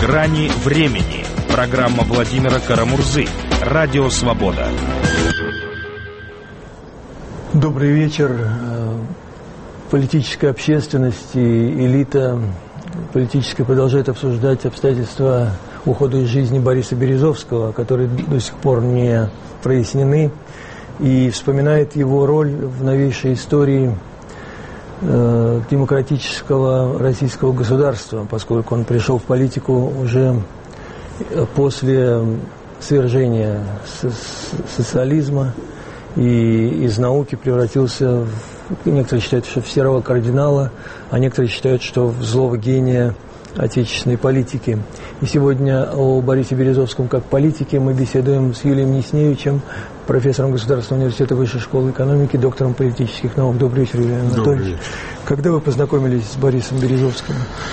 «Грани времени». Программа Владимира Карамурзы. Радио «Свобода». Добрый вечер. Политическая общественность и элита политическая продолжает обсуждать обстоятельства ухода из жизни Бориса Березовского, которые до сих пор не прояснены, и вспоминает его роль в новейшей истории демократического российского государства, поскольку он пришел в политику уже после свержения социализма и из науки превратился некоторые считают, что в серого кардинала, а некоторые считают, что в злого гения отечественной политики. И сегодня о Борисе Березовском как политике мы беседуем с Юлием Несневичем, профессором Государственного университета Высшей школы экономики, доктором политических наук. Добрый вечер, Юлий Анатольевич. Когда вы познакомились с Борисом Березовским?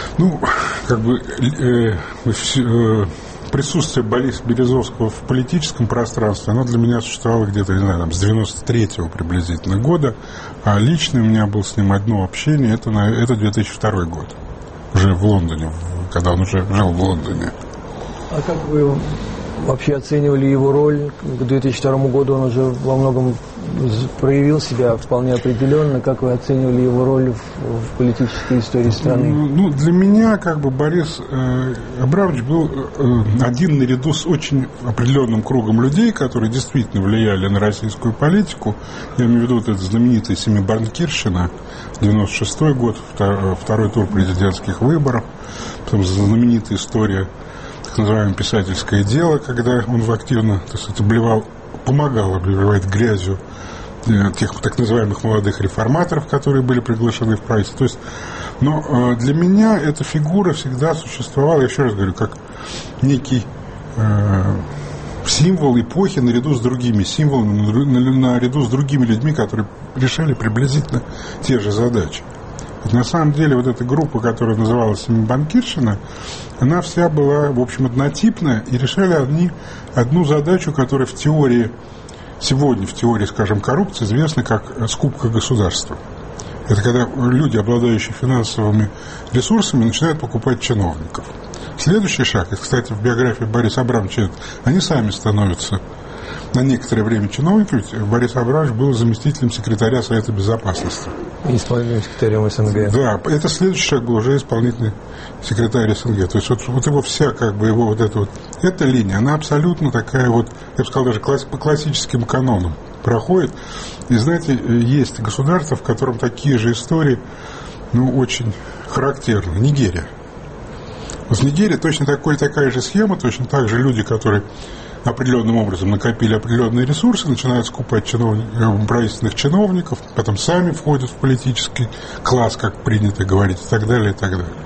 Присутствие Бориса Березовского в политическом пространстве, оно для меня существовало где-то, не знаю, с 93-го приблизительно года, а лично у меня было с ним одно общение, это 2002 год, уже в Лондоне, когда он уже жил в Лондоне. А как вы вообще оценивали его роль? К 2002 году он уже во многом проявил себя вполне определенно. Как вы оценивали его роль в политической истории страны? Для меня Борис Абрамович был один наряду с очень определенным кругом людей, которые действительно влияли на российскую политику. Я имею в виду это знаменитая семибанкирщина, 96-й год, второй тур президентских выборов, потом знаменитая история, так называемое писательское дело, когда он активно, помогал обливать грязью тех так называемых молодых реформаторов, которые были приглашены в правительство. Но для меня эта фигура всегда существовала, я еще раз говорю, как некий символ эпохи наряду с другими символами, наряду с другими людьми, которые решали приблизительно те же задачи. На самом деле эта группа, которая называлась «Семибанкирщина», она вся была, в общем, однотипная, и решали они одну задачу, которая сегодня в теории, скажем, коррупции известна как скупка государства. Это когда люди, обладающие финансовыми ресурсами, начинают покупать чиновников. Следующий шаг, и, кстати, в биографии Бориса Абрамовича, они сами становятся на некоторое время чиновниками. Борис Абрамович был заместителем секретаря Совета Безопасности. Исполнительным секретарем СНГ. Да, это следующий шаг был уже исполнительный секретарь СНГ. То есть его вся, эта линия, она абсолютно такая я бы сказал, даже по классическим канонам проходит. И знаете, есть государства, в котором такие же истории, очень характерны. Нигерия. В Нигерии точно такая же схема, точно так же люди, которые определенным образом накопили определенные ресурсы, начинают скупать правительственных чиновников, потом сами входят в политический класс, как принято говорить, и так далее, и так далее.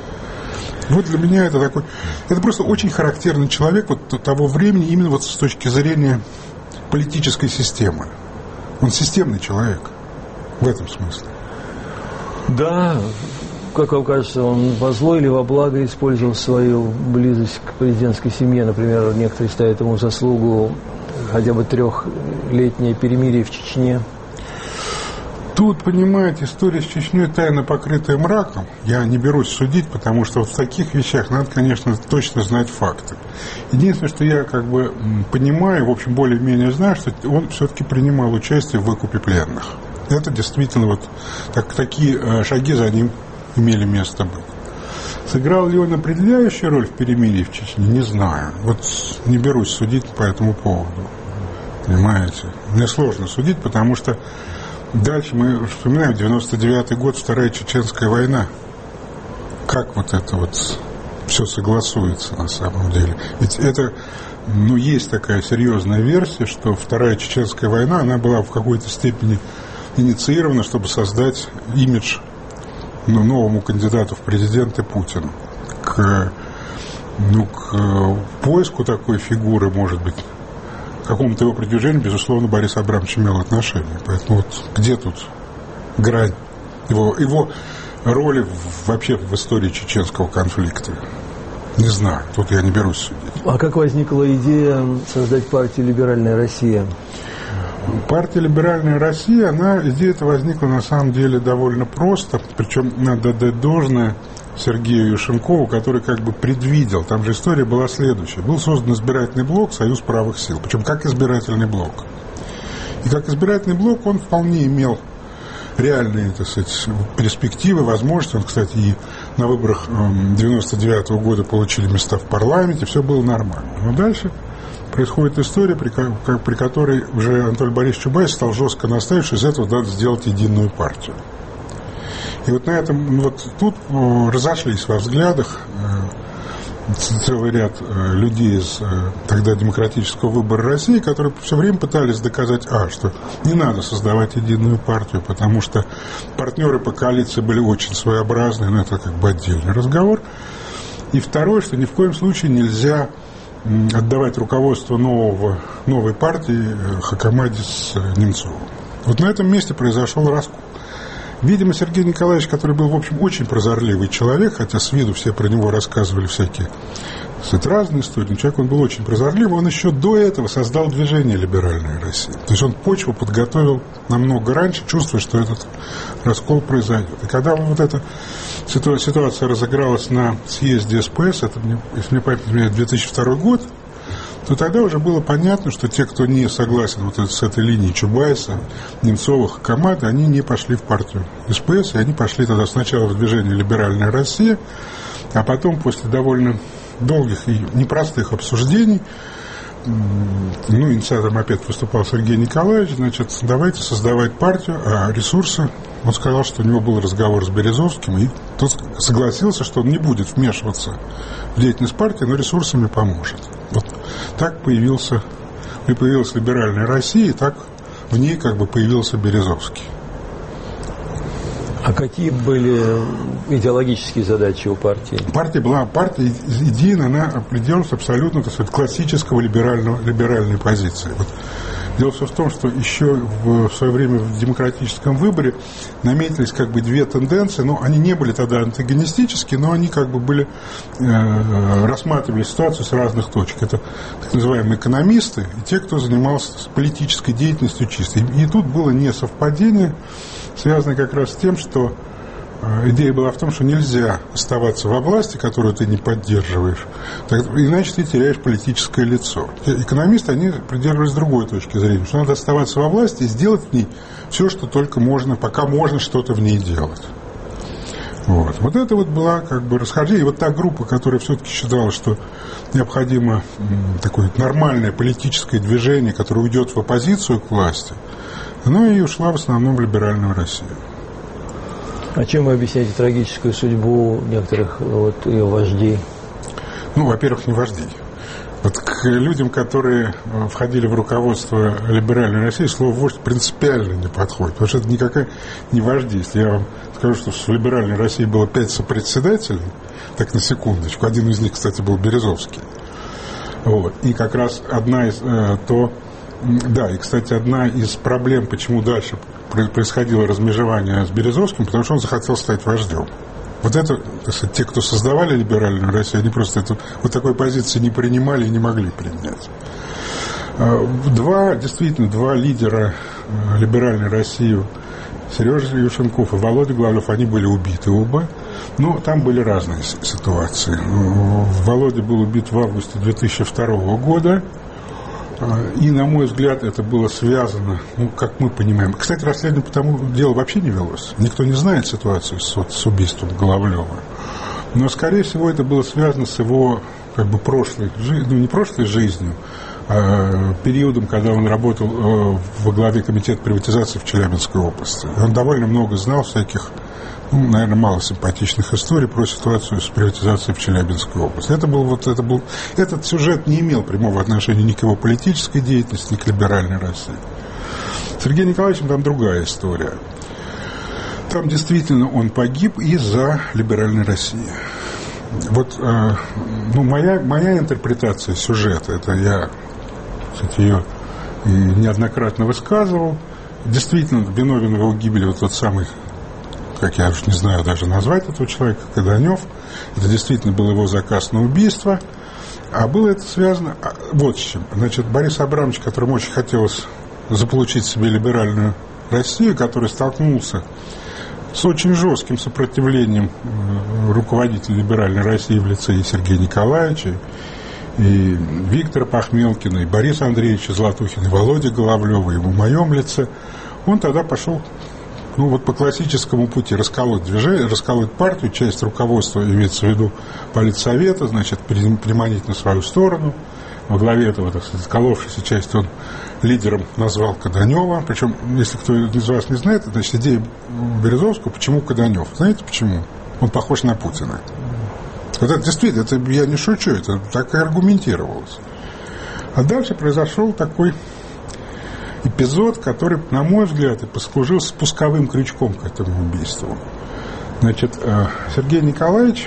Для меня это просто очень характерный человек того времени, именно с точки зрения политической системы. Он системный человек в этом смысле. Да, как вам кажется, он во зло или во благо использовал свою близость к президентской семье? Например, некоторые ставят ему заслугу хотя бы 3-летнее перемирие в Чечне. Тут, понимаете, история с Чечней тайно покрытая мраком. Я не берусь судить, потому что в таких вещах надо, конечно, точно знать факты. Единственное, что я понимаю, в общем, более-менее знаю, что он все-таки принимал участие в выкупе пленных. Это действительно такие шаги за ним имели место быть. Сыграл ли он определяющую роль в перемирии в Чечне, не знаю. Не берусь судить по этому поводу. Понимаете? Мне сложно судить, потому что дальше мы вспоминаем 99-й год, Вторая Чеченская война. Как это все согласуется на самом деле? Ведь это, есть такая серьезная версия, что Вторая Чеченская война, она была в какой-то степени инициирована, чтобы создать имидж новому кандидату в президенты Путину. К поиску такой фигуры, может быть, к какому-то его продвижению, безусловно, Борис Абрамович имел отношение. Поэтому где тут грань его роли вообще в истории чеченского конфликта? Не знаю, тут я не берусь судить. А как возникла идея создать партию «Либеральная Россия»? Партия «Либеральная Россия», идея-то возникла на самом деле довольно просто, причем надо дать должное Сергею Юшенкову, который как бы предвидел, там же история была следующая. Был создан избирательный блок «Союз правых сил», причем как избирательный блок. И как избирательный блок он вполне имел реальные, так сказать, перспективы, возможности. Он, кстати, и на выборах 99-го года получили места в парламенте, все было нормально. Но дальше происходит история, при которой уже Анатолий Борисович Чубайс стал жестко настаивать, что из этого надо сделать единую партию. И вот на этом, вот тут разошлись во взглядах целый ряд людей из тогда демократического выбора России, которые все время пытались доказать, что не надо создавать единую партию, потому что партнеры по коалиции были очень своеобразные, но это как бы отдельный разговор. И второе, что ни в коем случае нельзя отдавать руководство новой партии Хакамаде с Немцовым. Вот на этом месте произошел раскол. Видимо, Сергей Николаевич, который был, в общем, очень прозорливый человек, хотя с виду все про него рассказывали всякие, кстати, разные истории, но человек, он был очень прозорливый, он еще до этого создал движение «Либеральная Россия». То есть он почву подготовил намного раньше, чувствуя, что этот раскол произойдет. И когда вот эта ситуация разыгралась на съезде СПС, это, если мне память не изменяет, 2002 год, то тогда уже было понятно, что те, кто не согласен вот с этой линией Чубайса, Немцова, Хакамады, они не пошли в партию СПС, и они пошли тогда сначала в движение «Либеральная Россия», а потом, после довольно долгих и непростых обсуждений, инициатором опять выступал Сергей Николаевич, значит, давайте создавать партию, а ресурсы, он сказал, что у него был разговор с Березовским, и тот согласился, что он не будет вмешиваться в деятельность партии, но ресурсами поможет. Вот так появилась «Либеральная Россия», и так в ней как бы появился Березовский. А какие были идеологические задачи у партии? Партия идейно, она определялась абсолютно, так сказать, классического либеральной позиции. Вот. Дело все в том, что еще в свое время в демократическом выборе наметились как бы две тенденции, но они не были тогда антагонистические, но они как бы были, рассматривали ситуацию с разных точек. Это так называемые экономисты и те, кто занимался политической деятельностью чисто. И тут было несовпадение, связанное как раз с тем, что идея была в том, что нельзя оставаться во власти, которую ты не поддерживаешь, иначе ты теряешь политическое лицо. Экономисты, они придерживались другой точки зрения, что надо оставаться во власти и сделать в ней все, что только можно, пока можно что-то в ней делать. Вот это вот была как бы расхождение. И вот та группа, которая все-таки считала, что необходимо такое нормальное политическое движение, которое уйдет в оппозицию к власти, она и ушла в основном в «Либеральную Россию». А чем вы объясняете трагическую судьбу некоторых ее вождей? Во-первых, не вождей. Вот к людям, которые входили в руководство «Либеральной России», слово «вождь» принципиально не подходит, потому что это никакая не вожди. Если я вам скажу, что в «Либеральной России» было 5 сопредседателей, так на секундочку, один из них, кстати, был Березовский. Вот. И как раз одна из одна из проблем, почему дальше происходило размежевание с Березовским, потому что он захотел стать вождем. Вот это, так сказать, те, кто создавали «Либеральную Россию», они просто вот такой позиции не принимали и не могли принять. Два лидера «Либеральной России», Сережа Юшенков и Володя Главлев, они были убиты оба. Но там были разные ситуации. Володя был убит в августе 2002 года. И, на мой взгляд, это было связано, как мы понимаем. Кстати, расследование по тому делу вообще не велось. Никто не знает ситуацию с убийством Головлева. Но, скорее всего, это было связано с его как бы прошлой жизнью, не прошлой жизнью, а периодом, когда он работал во главе комитета приватизации в Челябинской области. Он довольно много знал всяких, наверное, мало симпатичных историй про ситуацию с приватизацией в Челябинской области. Этот сюжет не имел прямого отношения ни к его политической деятельности, ни к «Либеральной России». С Сергеем Николаевичем там другая история. Там действительно он погиб из-за «Либеральной России». Вот моя интерпретация сюжета, это я, кстати, ее неоднократно высказывал, действительно виновен в его гибели вот тот самый, как я уж не знаю даже назвать этого человека, Каданев. Это действительно был его заказ на убийство. А было это связано вот с чем. Значит, Борис Абрамович, которому очень хотелось заполучить себе либеральную Россию, который столкнулся с очень жестким сопротивлением руководителя либеральной России в лице и Сергея Николаевича, и Виктора Пахмелкина, и Бориса Андреевича Златухина, и Володя Головлева, и в моем лице, он тогда пошел по классическому пути расколоть движение, расколоть партию, часть руководства, имеется в виду политсовета, значит, приманить на свою сторону. Во главе этого, так сказать, сколовшейся части он лидером назвал Каданева. Причем, если кто из вас не знает, значит, идея Березовского, почему Каданев? Знаете почему? Он похож на Путина. Вот это действительно, это я не шучу, это так и аргументировалось. А дальше произошел такой эпизод, который, на мой взгляд, и послужил спусковым крючком к этому убийству. Значит, Сергей Николаевич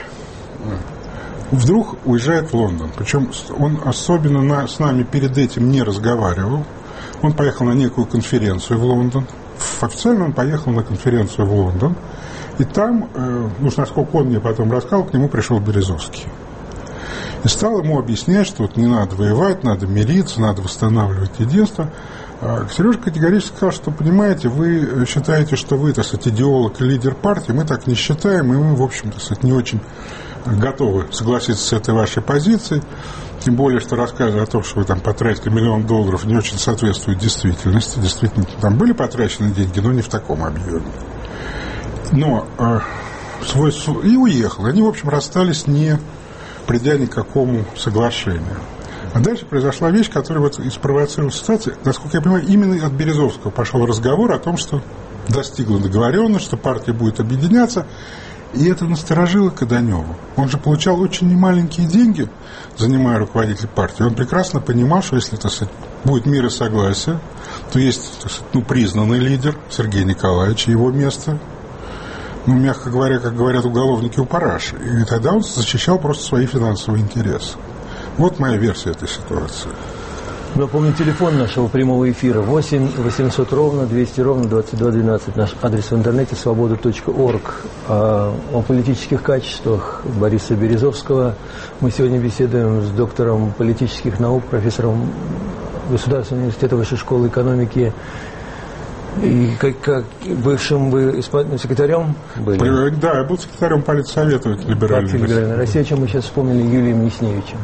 вдруг уезжает в Лондон. Причем он особенно с нами перед этим не разговаривал. Он поехал на некую конференцию в Лондон. Официально он поехал на конференцию в Лондон. И там, насколько он мне потом рассказал, к нему пришел Березовский. И стал ему объяснять, что не надо воевать, надо мириться, надо восстанавливать единство. Сережа категорически сказал, что, понимаете, вы считаете, что вы, так сказать, идеолог и лидер партии, мы так не считаем, и мы, в общем, так сказать, не очень готовы согласиться с этой вашей позицией, тем более, что рассказы о том, что вы там потратили $1 миллион, не очень соответствуют действительности. Действительно, там были потрачены деньги, но не в таком объеме. Но и уехал. Они, в общем, расстались, не придя ни к какому соглашению. А дальше произошла вещь, которая и спровоцировала ситуацию. Насколько я понимаю, именно от Березовского пошел разговор о том, что достигла договоренность, что партия будет объединяться. И это насторожило Каданеву. Он же получал очень немаленькие деньги, занимая руководителя партии. Он прекрасно понимал, что если, так сказать, будет мир и согласие, то есть, так сказать, признанный лидер Сергей Николаевич, его место, мягко говоря, как говорят уголовники, у параши. И тогда он защищал просто свои финансовые интересы. Вот моя версия этой ситуации. Напомню, телефон нашего прямого эфира 8 800 ровно 200 ровно 2212. Наш адрес в интернете свобода.орг. О политических качествах Бориса Березовского мы сегодня беседуем с доктором политических наук, профессором Государственного университета Высшей школы экономики и как бывшим вы секретарем были? Да, я был секретарем политсовета либеральной России, о чем мы сейчас вспомнили, Юлием Ясневичем.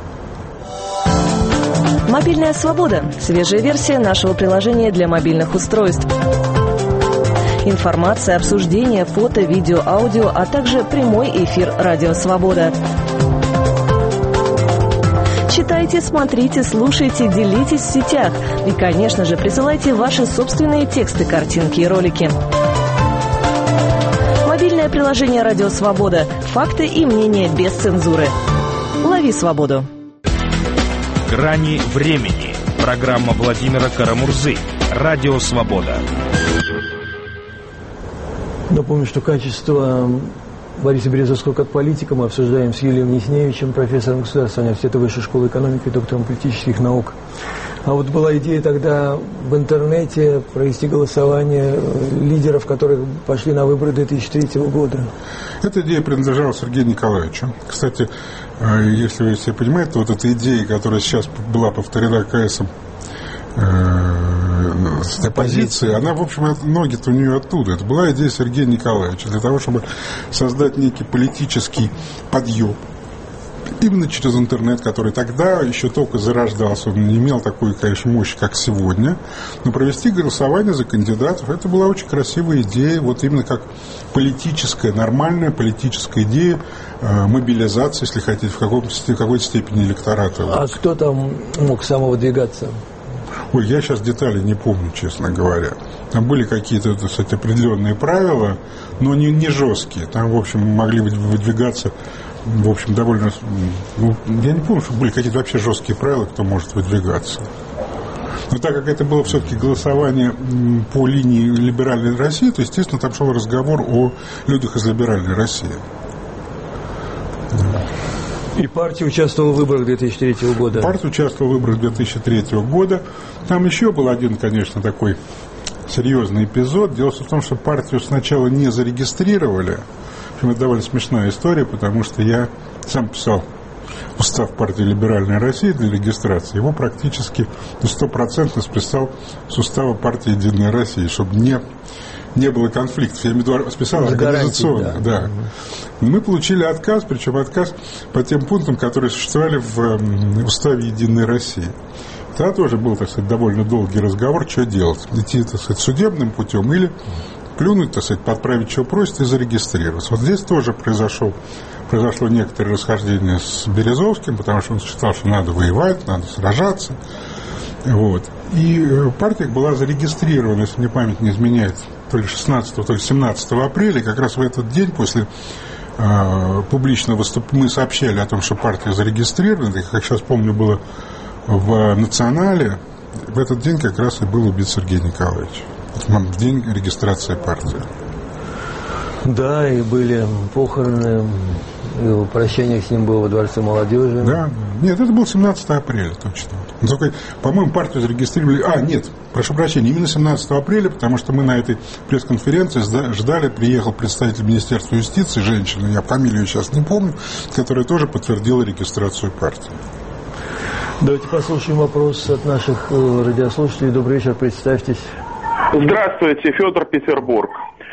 Мобильная свобода. Свежая версия нашего приложения для мобильных устройств. Информация, обсуждение, фото, видео, аудио, а также прямой эфир «Радио Свобода». Читайте, смотрите, слушайте, делитесь в сетях. И, конечно же, присылайте ваши собственные тексты, картинки и ролики. Мобильное приложение «Радио Свобода». Факты и мнения без цензуры. Лови свободу. «Грани времени». Программа Владимира Карамурзы. Радио Свобода. Напомню, что качество Бориса Березовского как политика мы обсуждаем с Юлием Ясневичем, профессором Государственного университета Высшей школы экономики, доктором политических наук. А вот была идея тогда в интернете провести голосование лидеров, которые пошли на выборы 2003 года. Эта идея принадлежала Сергею Николаевичу. Кстати, если вы все понимаете, вот эта идея, которая сейчас была повторена КСом с оппозицией, она, в общем, ноги-то у нее оттуда. Это была идея Сергея Николаевича для того, чтобы создать некий политический подъем. Именно через интернет, который тогда еще только зарождался, он не имел такой, конечно, мощи, как сегодня, но провести голосование за кандидатов, это была очень красивая идея, вот именно как политическая, нормальная политическая идея мобилизации, если хотите, в какой-то степени электората. А кто там мог самовыдвигаться? Ой, я сейчас детали не помню, честно говоря. Там были какие-то, так сказать, определенные правила, но не жесткие. Там, в общем, могли выдвигаться, в общем, довольно... я не помню, что были какие-то вообще жесткие правила, кто может выдвигаться. Но так как это было все-таки голосование по линии либеральной России, то, естественно, там шел разговор о людях из либеральной России. И партия участвовала в выборах 2003 года. Партия участвовала в выборах 2003 года. Там еще был один, конечно, такой серьезный эпизод. Дело в том, что партию сначала не зарегистрировали. В общем, это довольно смешная история, потому что я сам писал устав партии «Либеральная Россия» для регистрации, его практически 100% списал с устава партии «Единая Россия», чтобы не было конфликтов. Я имею в виду, списал организационно. Да. Мы получили отказ, причем отказ по тем пунктам, которые существовали в уставе «Единой России». Тогда тоже был, так сказать, довольно долгий разговор, что делать. Идти, так сказать, судебным путем или плюнуть, так сказать, подправить, что просит, и зарегистрироваться. Вот здесь тоже произошло некоторое расхождение с Березовским, потому что он считал, что надо воевать, надо сражаться. Вот. И партия была зарегистрирована, если мне память не изменяет, то ли 16, то ли 17 апреля, как раз в этот день после публичного выступления мы сообщали о том, что партия зарегистрирована, и, как сейчас помню, было в «Национале», в этот день как раз и был убит Сергей Николаевич. В день регистрации партии. Да, и были похороны, и прощание с ним было во Дворце молодежи. Да. Нет, это был 17 апреля точно. Но только, по-моему, партию зарегистрировали... нет, прошу прощения, именно 17 апреля, потому что мы на этой пресс-конференции ждали, приехал представитель Министерства юстиции, женщина, я фамилию сейчас не помню, которая тоже подтвердила регистрацию партии. Давайте послушаем вопрос от наших радиослушателей. Добрый вечер, представьтесь. Здравствуйте, Федор, Петербург.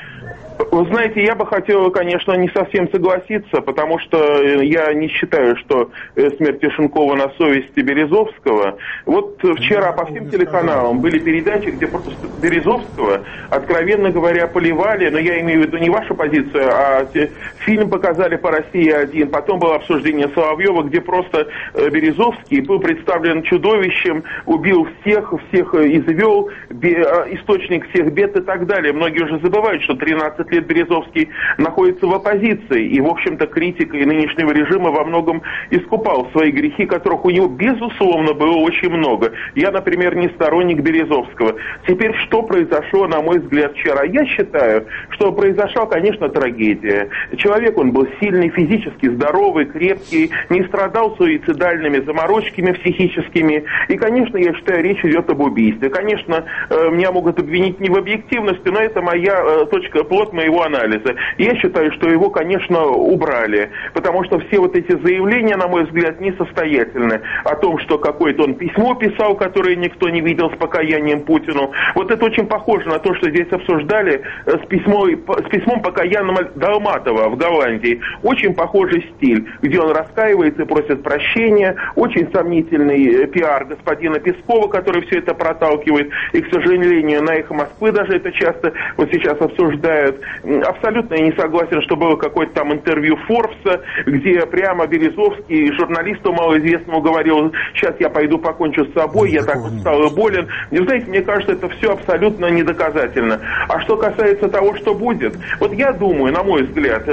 Вы знаете, я бы хотел, конечно, не совсем согласиться, потому что я не считаю, что смерть Тишенкова на совести Березовского. Вот вчера по всем телеканалам были передачи, где просто Березовского, откровенно говоря, поливали, но я имею в виду не вашу позицию, а фильм показали по «России-1», потом было обсуждение Соловьева, где просто Березовский был представлен чудовищем, убил всех извел, источник всех бед и так далее. Многие уже забывают, что 13 лет Березовский находится в оппозиции, и, в общем-то, критикой нынешнего режима во многом искупал свои грехи, которых у него, безусловно, было очень много. Я, например, не сторонник Березовского. Теперь, что произошло, на мой взгляд, вчера? Я считаю, что произошла, конечно, трагедия. Человек, он был сильный, физически здоровый, крепкий, не страдал суицидальными заморочками психическими, и, конечно, я считаю, речь идет об убийстве. Конечно, меня могут обвинить не в объективности, но это моя точка, плод моего анализа. Я считаю, что его, конечно, убрали, потому что все вот эти заявления, на мой взгляд, несостоятельны. О том, что какое-то он письмо писал, которое никто не видел, с покаянием Путину. Вот это очень похоже на то, что здесь обсуждали с письмом покаянного Долматова в Голландии. Очень похожий стиль, где он раскаивается и просит прощения. Очень сомнительный пиар господина Пескова, который все это проталкивает. И, к сожалению, на «Эхо Москвы» даже это часто вот сейчас обсуждают. Абсолютно я не согласен, что было какое-то там интервью Форбса, где прямо Березовский журналисту малоизвестному говорил: сейчас я пойду покончу с собой, я так устал и болен. И, знаете, мне кажется, это все абсолютно недоказательно. А что касается того, что будет, вот я думаю, на мой взгляд,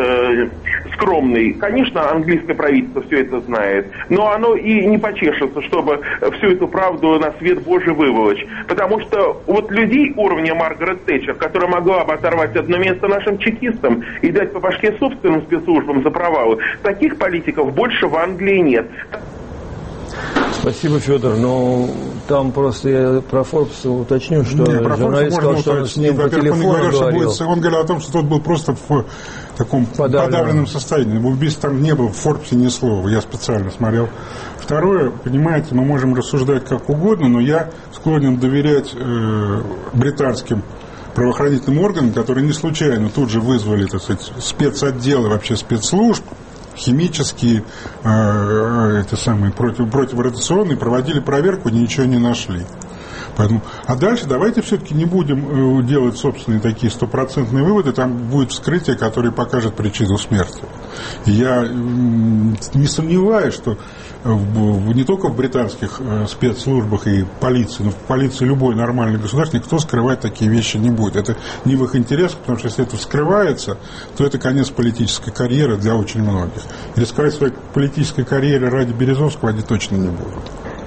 скромный, конечно, английское правительство все это знает, но оно и не почешется, чтобы всю эту правду на свет Божий выволочь. Потому что вот людей уровня Маргарет Тэтчер, которая могла бы оторвать одно место нашим чекистам и дать по башке собственным спецслужбам за провалы, таких политиков больше в Англии нет. Спасибо, Федор. Но там просто я про Форбса уточню, что журналист сказал, что он с ним по телефону говорил. Он говорил о том, что тот был просто в таком подавленном состоянии. В убийстве там не было в Форбсе ни слова. Я специально смотрел. Второе, понимаете, мы можем рассуждать как угодно, но я склонен доверять британским правоохранительным органам, которые не случайно тут же вызвали, так сказать, спецотделы вообще спецслужб, химические, эти самые противорадиационные, проводили проверку, ничего не нашли. Поэтому, а дальше давайте все-таки не будем делать собственные такие стопроцентные выводы, там будет вскрытие, которое покажет причину смерти. И я не сомневаюсь, что не только в британских спецслужбах и полиции, но в полиции любой нормальной государства никто скрывать такие вещи не будет. Это не в их интересах, потому что если это вскрывается, то это конец политической карьеры для очень многих. Рисковать своей политической карьерой ради Березовского они точно не будут.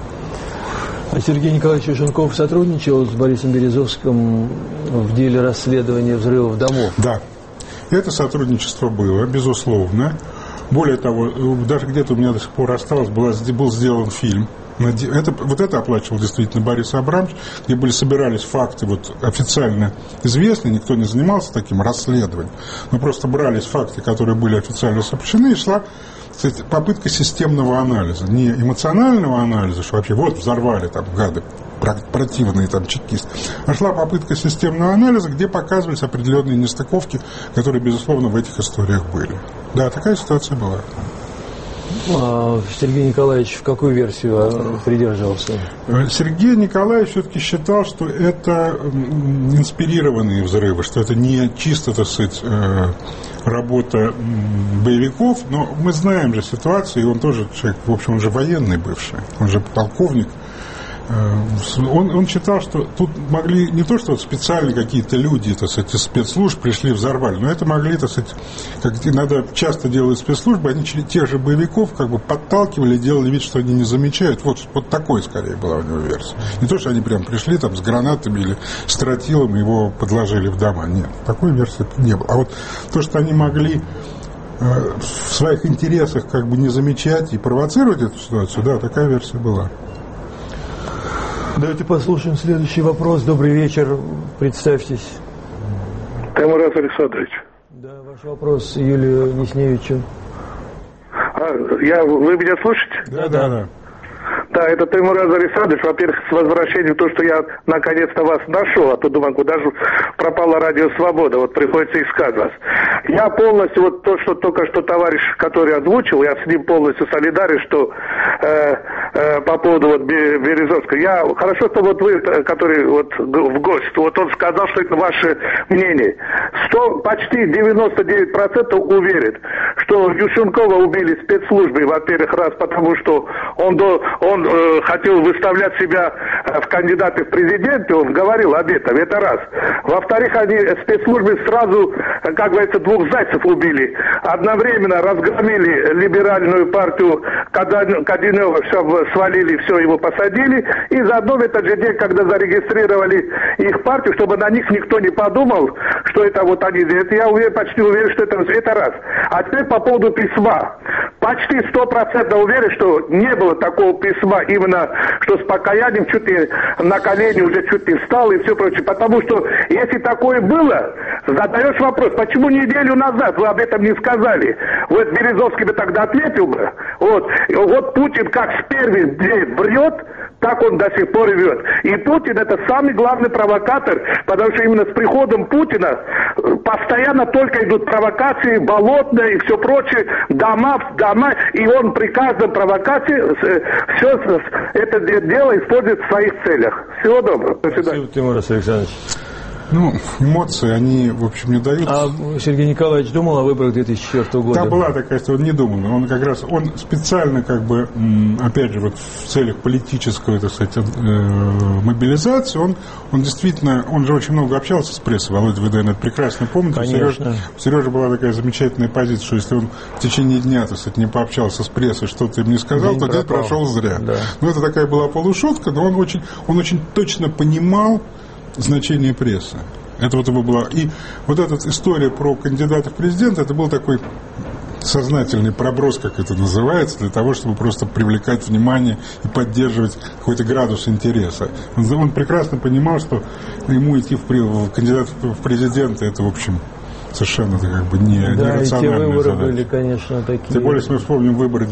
А Сергей Николаевич Тишенков сотрудничал с Борисом Березовским в деле расследования взрывов домов? Да, это сотрудничество было, безусловно. Более того, даже где-то у меня до сих пор осталось, был сделан фильм. Это оплачивал действительно Борис Абрамович, где собирались факты официально известные, никто не занимался таким расследованием, но просто брались факты, которые были официально сообщены, и шла кстати, попытка системного анализа, не эмоционального анализа, что вообще вот взорвали там гады, противные там чекисты, а шла попытка системного анализа, где показывались определенные нестыковки, которые, безусловно, в этих историях были. Да, такая ситуация была. Сергей Николаевич в какую версию придерживался? Сергей Николаевич все-таки считал, что это инспирированные взрывы, что это не чисто, так сказать, работа боевиков, но мы знаем же ситуацию, и он тоже человек, в общем, он же военный бывший, он же полковник. Он считал, что тут могли не то, что вот специально какие-то люди, так сказать, из спецслужб пришли, взорвали, но это могли, так сказать, как иногда часто делают спецслужбы, они тех же боевиков как бы подталкивали, делали вид, что они не замечают. Вот такой, скорее, была у него версия. Не то, что они прям пришли там с гранатами или с тротилом, его подложили в дома. Нет, такой версии не было. А вот то, что они могли в своих интересах как бы не замечать и провоцировать эту ситуацию, да, такая версия была. Давайте послушаем следующий вопрос. Добрый вечер. Представьтесь. Таймураз Александрович. Да, ваш вопрос Юлию Несневичу. Вы меня слышите? Да. Да, это Таймураз Александрович. Во-первых, с возвращением то, что я наконец-то вас нашел, а то думаю, куда же пропала Радио Свобода, вот приходится искать вас. Я полностью, вот то, что только что товарищ, который озвучил, я с ним полностью солидарен, что по поводу вот Березовского. Хорошо, что вот вы, который вот в гость, вот он сказал, что это ваше мнение. Почти 99% уверен, что Ющенкова убили спецслужбы, во-первых, раз, потому что он хотел выставлять себя в кандидаты в президенты, он говорил об этом, это раз. Во-вторых, они спецслужбы сразу, как говорится, двух зайцев убили. Одновременно разгромили либеральную партию Кадинова, все свалили, все его посадили, и заодно в этот же день, когда зарегистрировали их партию, чтобы на них никто не подумал, что это вот они, это я почти уверен, что это раз. А теперь по поводу письма. Почти 100% уверен, что не было такого письма, именно что с покаянием чуть ли на колени уже чуть ли встал и все прочее. Потому что если такое было, задаешь вопрос, почему неделю назад вы об этом не сказали? Вот Березовский бы тогда ответил бы. Вот Путин как с первых дней врет, так он до сих пор и врет. И Путин это самый главный провокатор, потому что именно с приходом Путина постоянно только идут провокации, болотные и все прочее, дома, и он при каждой провокации все это дело использует в своих целях. Всего доброго. До свидания. Спасибо, Тимур Александрович. Эмоции, они, в общем, не дают. А Сергей Николаевич думал о выборах 2004 года? Да, была такая, что он не думал. Он как раз, он специально, как бы, опять же, вот в целях политической, так сказать, мобилизации, он действительно, он же очень много общался с прессой. Володя, вы, наверное, прекрасно помните. У Сережи была такая замечательная позиция, что если он в течение дня, так сказать, не пообщался с прессой, что-то им не сказал, то день прошел зря. Да. Это такая была полушутка, но он очень точно понимал значение прессы. Это вот его была. И вот эта история про кандидатов в президенты, это был такой сознательный проброс, как это называется, для того, чтобы просто привлекать внимание и поддерживать какой-то градус интереса. Он прекрасно понимал, что ему идти в кандидат в президенты, это, в общем, совершенно как бы нерациональная задача. Да, и те выборы были, конечно, такие. Тем более, если мы вспомним выборы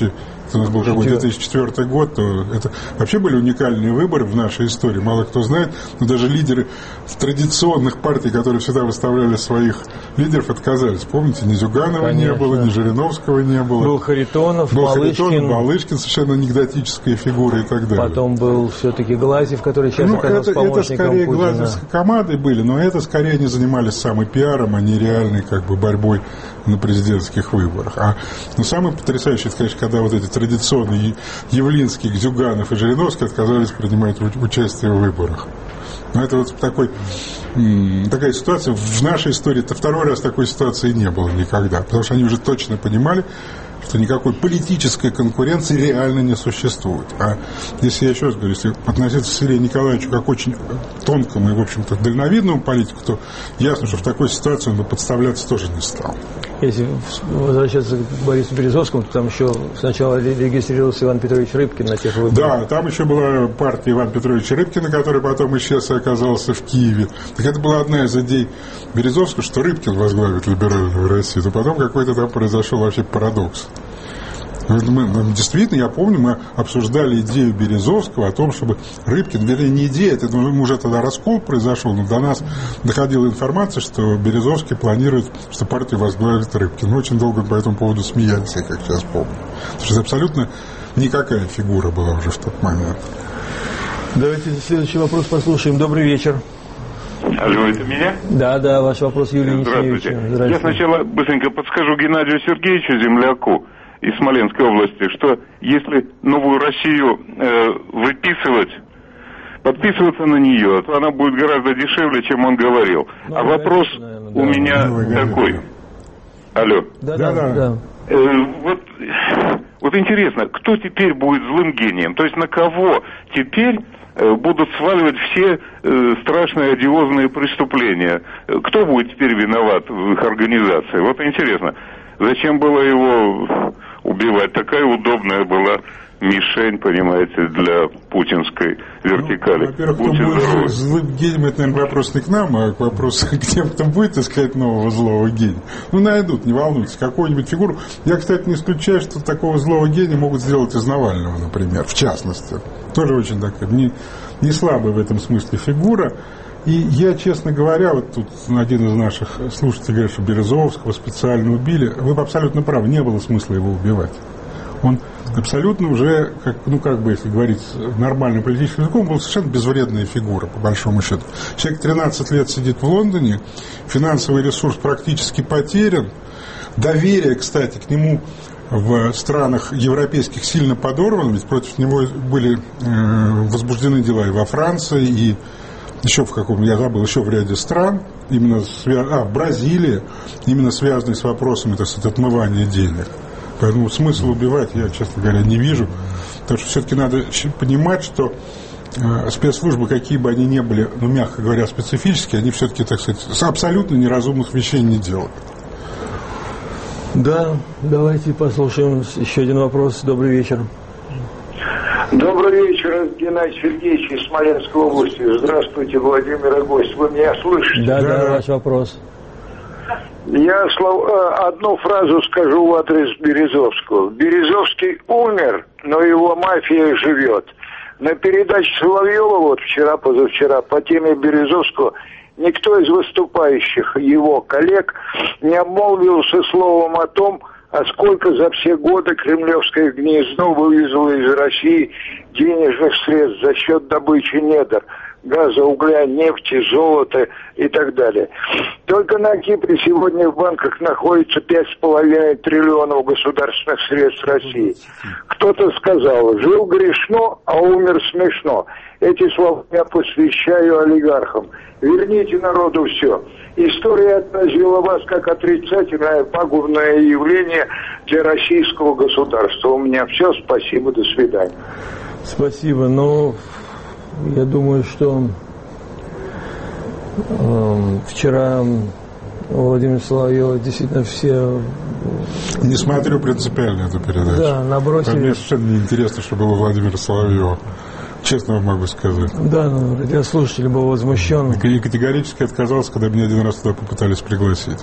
2004 год, то это вообще были уникальные выборы в нашей истории. Мало кто знает, но даже лидеры традиционных партий, которые всегда выставляли своих лидеров, отказались. Помните, ни Зюганова не было, ни Жириновского не было. Был Харитонов, Балышкин, совершенно анекдотическая фигура и так далее. Потом был все-таки Глазьев, который сейчас оказался помощником Путина. Это скорее Путина. глазьевской командой были, но это скорее они занимались самым пиаром, а не реальной как бы борьбой на президентских выборах. Но самое потрясающее, это, конечно, когда вот эти традиционные Явлинский, Зюганов и Жириновский отказались принимать участие в выборах. Но это вот такая ситуация. В нашей истории-то второй раз такой ситуации не было никогда. Потому что они уже точно понимали, что никакой политической конкуренции реально не существует. А если я еще раз говорю, если относиться к Сергею Николаевичу как очень тонкому и, в общем-то, дальновидному политику, то ясно, что в такой ситуации он бы подставляться тоже не стал. Если возвращаться к Борису Березовскому, то там еще сначала регистрировался Иван Петрович Рыбкин на тех выборах. Да, там еще была партия Ивана Петровича Рыбкина, который потом исчез и оказался в Киеве. Так это была одна из идей Березовского, что Рыбкин возглавит либеральную Россию. Но потом какой-то там произошел вообще парадокс. Действительно, я помню, мы обсуждали идею Березовского о том, чтобы Рыбкин, вернее, не идея, это уже тогда раскол произошел, но до нас доходила информация, что Березовский планирует, что партию возглавит Рыбкин. Мы очень долго по этому поводу смеялись, я как сейчас помню. Потому что это абсолютно никакая фигура была уже в тот момент. Давайте следующий вопрос послушаем. Добрый вечер. Алло, это меня? Да, ваш вопрос, Юрий Николаевич. Здравствуйте. Я сначала быстренько подскажу Геннадию Сергеевичу, земляку из Смоленской области, что если новую Россию выписывать, подписываться на нее, то она будет гораздо дешевле, чем он говорил. А вопрос у меня такой. Алло. Да. Вот интересно, кто теперь будет злым гением? То есть на кого теперь будут сваливать все страшные одиозные преступления? Кто будет теперь виноват в их организации? Вот интересно, зачем было его убивать? Такая удобная была мишень, понимаете, для путинской вертикали. Во-первых, кто будет злым гением, это, наверное, вопрос не к нам, а вопрос к тем, кто будет искать нового злого гения. Найдут, не волнуйтесь, какую-нибудь фигуру. Я, кстати, не исключаю, что такого злого гения могут сделать из Навального, например, в частности. Тоже очень такая, не слабая в этом смысле фигура. И я, честно говоря, вот тут один из наших слушателей говорит, что Березовского специально убили. Вы абсолютно правы, не было смысла его убивать. Он абсолютно уже, если говорить нормальным политическим языком, был совершенно безвредная фигура, по большому счету. Человек 13 лет сидит в Лондоне, финансовый ресурс практически потерян, доверие, кстати, к нему в странах европейских сильно подорвано, ведь против него были возбуждены дела и во Франции, и еще в каком, я забыл, еще в ряде стран, именно в Бразилии, именно связанные с вопросами, так сказать, отмывания денег. Поэтому смысла убивать я, честно говоря, не вижу. Потому что все-таки надо понимать, что спецслужбы, какие бы они ни были, мягко говоря, специфические, они все-таки, так сказать, абсолютно неразумных вещей не делают. Да, давайте послушаем еще один вопрос. Добрый вечер. Добрый вечер, Геннадий Сергеевич из Смоленской области. Здравствуйте, Владимир и гость. Вы меня слышите? Да, ваш вопрос. Я одну фразу скажу в адрес Березовского. Березовский умер, но его мафия живет. На передаче Соловьева позавчера, по теме Березовского, никто из выступающих его коллег не обмолвился словом о том, а сколько за все годы кремлевское гнездо вывезло из России денежных средств за счет добычи недр, газа, угля, нефти, золота и так далее. Только на Кипре сегодня в банках находится 5,5 триллионов государственных средств России. Кто-то сказал, жил грешно, а умер смешно. Эти слова я посвящаю олигархам. Верните народу все. История отразила вас как отрицательное, пагубное явление для российского государства. У меня все. Спасибо. До свидания. Спасибо. Я думаю, что вчера Владимир Соловьев действительно все... Не смотрю принципиально эту передачу. Да, набросили... Мне совершенно неинтересно, что было Владимира Соловьева. Честно вам могу сказать. Да, радиослушатель был возмущен. И категорически отказался, когда меня один раз туда попытались пригласить.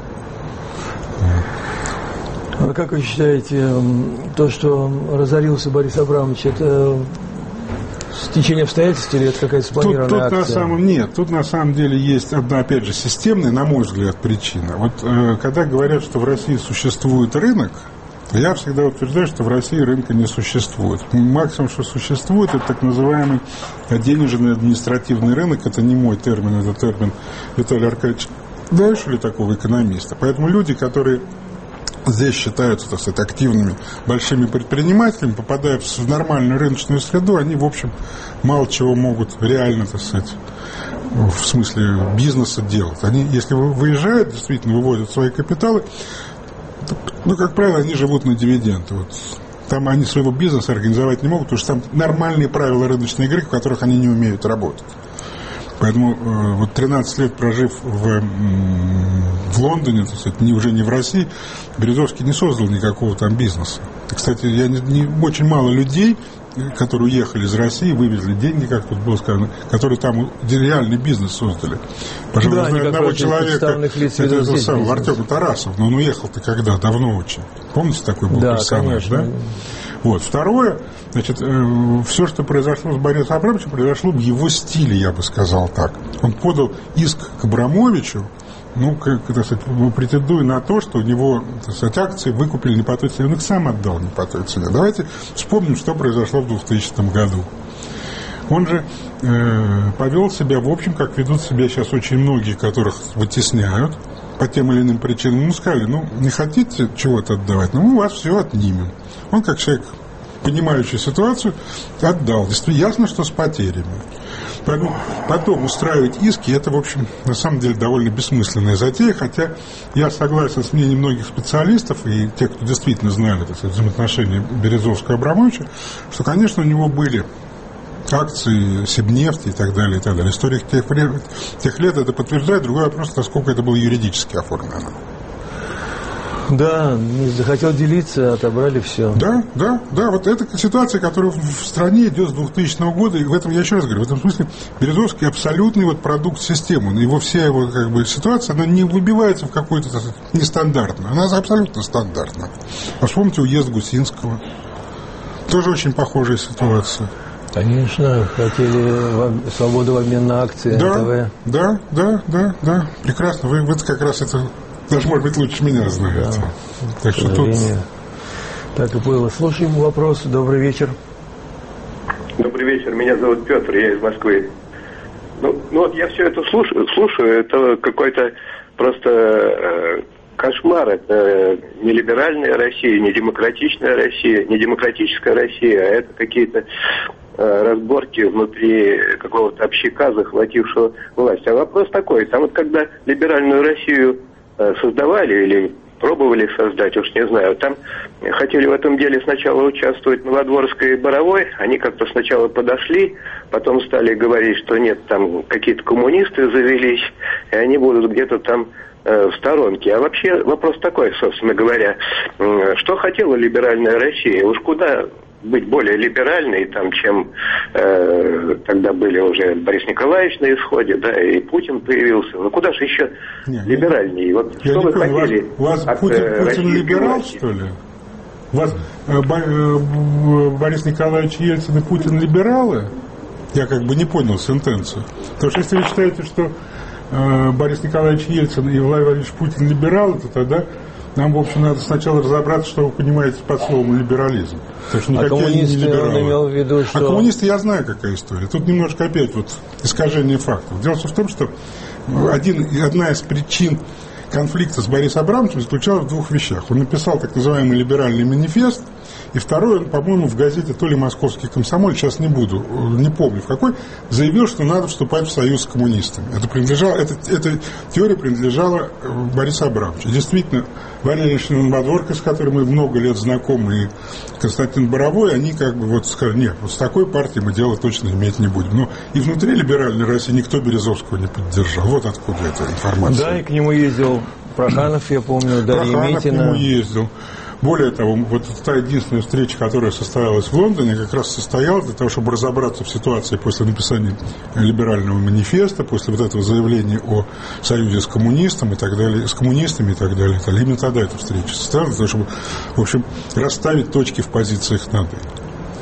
А как вы считаете, то, что разорился Борис Абрамович, это стечение обстоятельств или это какая-то спланированная акция? Тут на самом деле есть одна, опять же, системная, на мой взгляд, причина. Вот когда говорят, что в России существует рынок, я всегда утверждаю, что в России рынка не существует. Максимум, что существует, это так называемый денежный административный рынок. Это не мой термин, это термин Виталия Аркадьевича Дайшеля, такого экономиста. Поэтому люди, которые здесь считаются, так сказать, активными большими предпринимателями, попадая в нормальную рыночную среду, они, в общем, мало чего могут реально, так сказать, в смысле бизнеса делать. Они, если выезжают, действительно выводят свои капиталы, как правило, они живут на дивиденды. Вот. Там они своего бизнеса организовать не могут, потому что там нормальные правила рыночной игры, в которых они не умеют работать. Поэтому вот 13 лет прожив в Лондоне, так сказать, уже не в России, Березовский не создал никакого там бизнеса. Кстати, очень мало людей, которые уехали из России, вывезли деньги, как тут было сказано, которые там реальный бизнес создали. Пожалуй, да, знаю одного человека, это самого Артема Тарасов, но он уехал-то когда? Давно очень. Помните, такой был персонаж, конечно. Да? Вот. Второе, значит, все, что произошло с Борисом Абрамовичем, произошло в его стиле, я бы сказал так. Он подал иск к Абрамовичу, претендуя на то, что у него, так сказать, акции выкупили не по той цене. Он их сам отдал не по той цене. Давайте вспомним, что произошло в 2000 году. Он же повел себя, в общем, как ведут себя сейчас очень многие, которых вытесняют по тем или иным причинам. Ему сказали, не хотите чего-то отдавать, мы вас все отнимем. Он, как человек, понимающий ситуацию, отдал. Действительно, ясно, что с потерями. Поэтому потом устраивать иски, это, в общем, на самом деле довольно бессмысленная затея, хотя я согласен с мнением многих специалистов и тех, кто действительно знали, так сказать, взаимоотношения Березовского и Абрамовича, что, конечно, у него были акции Сибнефти и так далее, и так далее. История тех лет это подтверждает. Другой вопрос, насколько это было юридически оформлено. Да, не захотел делиться, отобрали все. Да, вот эта ситуация, которая в стране идет с 2000 года, и в этом, я еще раз говорю, в этом смысле Березовский абсолютный продукт системы. Вся его ситуация, она не выбивается в какую-то, так сказать, нестандартную, она абсолютно стандартна. А вспомните уезд Гусинского. Тоже очень похожая ситуация. Конечно, хотели свободу в обмен на акции НТВ. Да. Прекрасно. Вы как раз это даже, может быть, лучше меня знаете. Да, так что тут... Так и было. Слушаем вопрос. Добрый вечер. Добрый вечер. Меня зовут Петр, я из Москвы. Вот я все это слушаю. Это какой-то просто кошмар. Это не либеральная Россия, не демократичная Россия, не демократическая Россия, а это какие-то разборки внутри какого-то общака, захватившего власть. А вопрос такой, там вот когда либеральную Россию создавали или пробовали создать, уж не знаю, там хотели в этом деле сначала участвовать Новодворская и Боровой, они как-то сначала подошли, потом стали говорить, что нет, там какие-то коммунисты завелись, и они будут где-то там в сторонке. А вообще вопрос такой, собственно говоря, что хотела либеральная Россия? Уж куда быть более либеральной, там, чем тогда были уже Борис Николаевич на исходе, да, и Путин появился. Куда же еще либеральнее? Вот что вы хотели? У вас Путин либерал, что ли? У вас Борис Николаевич Ельцин и Путин либералы? Я не понял сентенцию. Потому что если вы считаете, что Борис Николаевич Ельцин и Владимир Владимирович Путин либералы, то тогда нам, в общем, надо сначала разобраться, что вы понимаете под словом либерализм. Потому что никакие они не либералы. Имел в виду, что... А коммунисты, я знаю, какая история. Тут немножко опять искажение фактов. Дело в том, что одна из причин конфликта с Борисом Абрамовичем заключалась в двух вещах. Он написал так называемый либеральный манифест, и второй, он, по-моему, в газете то ли «Московский комсомоль», сейчас не помню в какой, заявил, что надо вступать в союз с коммунистами. Эта теория принадлежала Борису Абрамовичу. Действительно, Валерий Ильич Новодворко, с которым мы много лет знакомы, и Константин Боровой, они сказали, нет, с такой партией мы дело точно иметь не будем. Но и внутри либеральной России никто Березовского не поддержал. Вот откуда эта информация. Да, и к нему ездил Проханов, я помню, Дарья Митина. Проханов к нему ездил. Более того, вот та единственная встреча, которая состоялась в Лондоне, как раз состоялась для того, чтобы разобраться в ситуации после написания либерального манифеста, после вот этого заявления о союзе с коммунистами и так далее, с коммунистами и так далее. Именно тогда эта встреча состоялась, для того, чтобы, в общем, расставить точки в позициях над этим.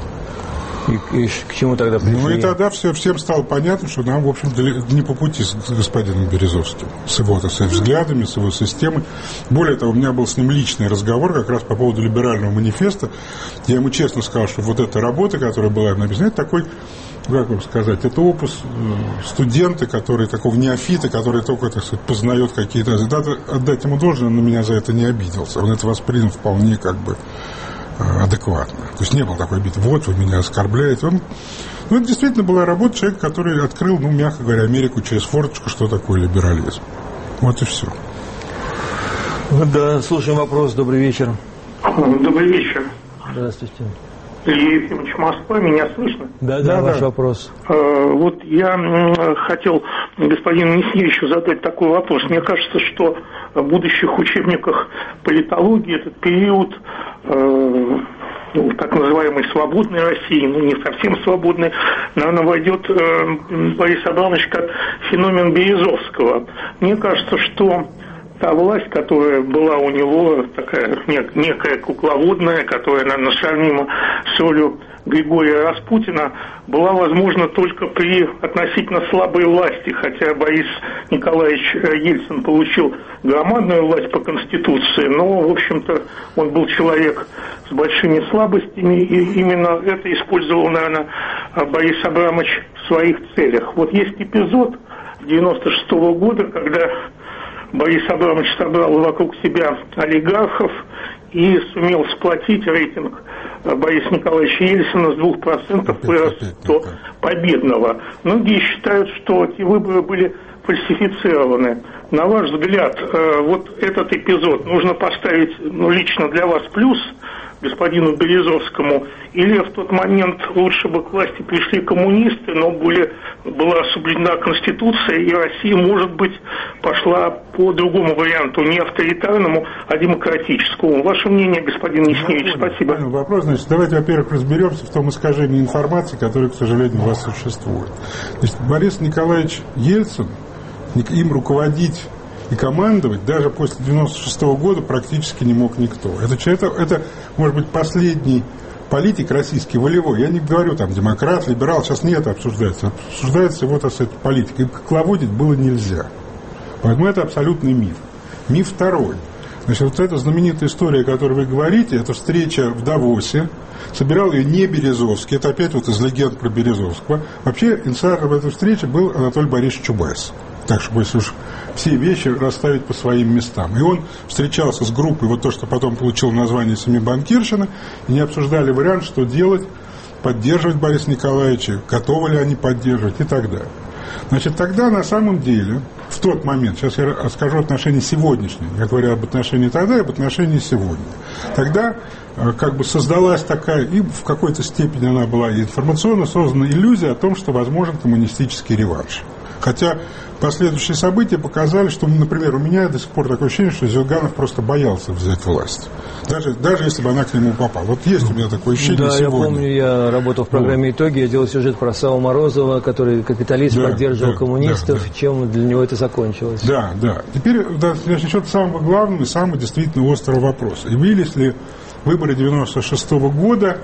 И к чему тогда пришли? И тогда всем стало понятно, что нам, в общем, не по пути с господином Березовским, с его, так сказать, взглядами, с его системой. Более того, у меня был с ним личный разговор как раз по поводу либерального манифеста. Я ему честно сказал, что вот эта работа, которая была им написана, это такой, как вам сказать, это опус студента, который такого неофита, который только, так сказать, познает какие-то... Надо отдать ему должное, он на меня за это не обиделся. Он это воспринял вполне адекватно. То есть не было такой обиды, вот вы меня оскорбляете. Это действительно была работа человека, который открыл, мягко говоря, Америку через форточку, что такое либерализм. Вот и все. Да, слушаем вопрос. Добрый вечер. Добрый вечер. Здравствуйте. Илья Ефимович, Москва, меня слышно? Да, ваш вопрос. Вот я хотел господину Мясниевичу задать такой вопрос. Мне кажется, что в будущих учебниках политологии этот период так называемой свободной России, не совсем свободной, наверное, войдет Борис Абрамович как феномен Березовского. Мне кажется, что та власть, которая была у него, такая некая кукловодная, которая, наверное, сравнима с ролью Григория Распутина, была возможна только при относительно слабой власти, хотя Борис Николаевич Ельцин получил громадную власть по Конституции, но, в общем-то, он был человек с большими слабостями, и именно это использовал, наверное, Борис Абрамович в своих целях. Вот есть эпизод 96-го года, когда Борис Абрамович собрал вокруг себя олигархов и сумел сплотить рейтинг Бориса Николаевича Ельцина с 2% вырос до победного. Многие считают, что эти выборы были фальсифицированы. На ваш взгляд, вот этот эпизод нужно поставить лично для вас плюс господину Березовскому, или в тот момент лучше бы к власти пришли коммунисты, но была соблюдена Конституция, и Россия, может быть, пошла по другому варианту, не авторитарному, а демократическому. Ваше мнение, господин Мясниевич, спасибо. Вопрос, значит, давайте, во-первых, разберемся в том искажении информации, которое, к сожалению, у вас существует. Значит, Борис Николаевич Ельцин, им руководить и командовать даже после 96-го года практически не мог никто. Это, может быть, последний политик российский, волевой. Я не говорю, там, демократ, либерал, сейчас не это обсуждается. Обсуждается его, так сказать, политика. И кукловодить было нельзя. Поэтому это абсолютный миф. Миф второй. Значит, вот эта знаменитая история, о которой вы говорите, это встреча в Давосе. Собирал ее не Березовский. Это опять вот из легенд про Березовского. Вообще, инициатором этой встречи был Анатолий Борисович Чубайс. Так что, если уж все вещи расставить по своим местам. И он встречался с группой, вот то, что потом получило название «Семибанкирщина», и не обсуждали вариант, что делать, поддерживать Бориса Николаевича, готовы ли они поддерживать и так далее. Значит, тогда на самом деле, в тот момент, сейчас я расскажу отношения сегодняшние, я говорю об отношении тогда и об отношении сегодня. Тогда как бы создалась такая, и в какой-то степени она была и информационно создана иллюзия о том, что возможен коммунистический реванш. Хотя последующие события показали, что, например, у меня до сих пор такое ощущение, что Зюганов просто боялся взять власть. Даже если бы она к нему попала. Вот есть у меня такое ощущение сегодня. Да, я помню, я работал в программе «Итоги», я делал сюжет про Саву Морозова, который капиталист, поддерживал коммунистов, чем для него это закончилось. Да. Теперь, насчет самого главного и самого действительно острого вопроса. Явились ли выборы 96-го года,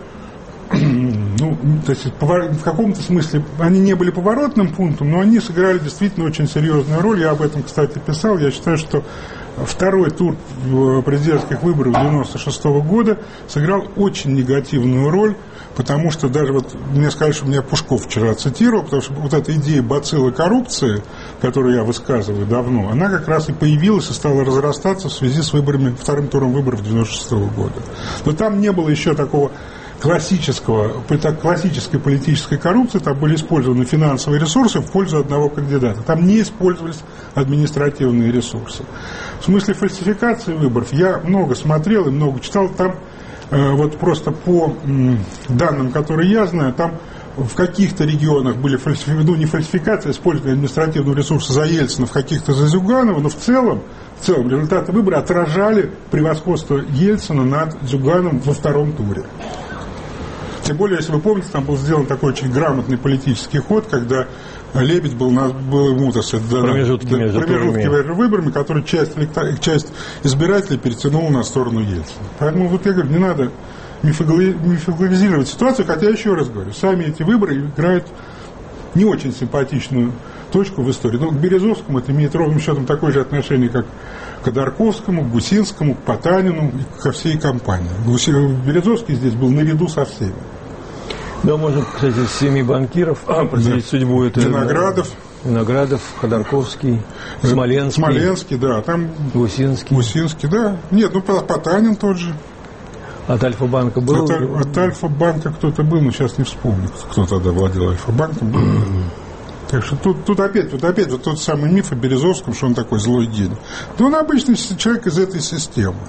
то есть в каком-то смысле они не были поворотным пунктом, но они сыграли действительно очень серьезную роль. Я об этом, кстати, писал. Я считаю, что второй тур президентских выборов 96-го года сыграл очень негативную роль, потому что даже вот мне сказали, что меня Пушков вчера цитировал, потому что вот эта идея бациллы коррупции, которую я высказываю давно, она как раз и появилась и стала разрастаться в связи с выборами, вторым туром выборов 96-го года. Но там не было еще такой классической политической коррупции, там были использованы финансовые ресурсы в пользу одного кандидата. Там не использовались административные ресурсы. В смысле фальсификации выборов я много смотрел и много читал. Там вот просто по данным, которые я знаю, там в каких-то регионах были не фальсификации, а использование административного ресурса за Ельцина, в каких-то за Зюганова, но в целом результаты выборов отражали превосходство Ельцина над Зюгановым во втором туре. Тем более, если вы помните, там был сделан такой очень грамотный политический ход, когда Лебедь был ему, так сказать, промежутки между выборами, который часть избирателей перетянул на сторону Ельцина. Поэтому вот я говорю, не надо мифологизировать ситуацию, хотя еще раз говорю, сами эти выборы играют не очень симпатичную точку в истории. Но к Березовскому это имеет ровным счетом такое же отношение, как к Ходорковскому, к Гусинскому, к Потанину и ко всей компании. Березовский здесь был наряду со всеми. Да, можно, кстати, с 7 банкиров определить судьбу. Это Виноградов, Ходорковский, Смоленский, да, там Гусинский, да. Нет, Потанин тот же. От Альфа-банка был? От Альфа-банка кто-то был, но сейчас не вспомню, кто тогда владел Альфа-банком. Так что тут опять вот тот самый миф о Березовском, что он такой злой гений. Да он обычный человек из этой системы.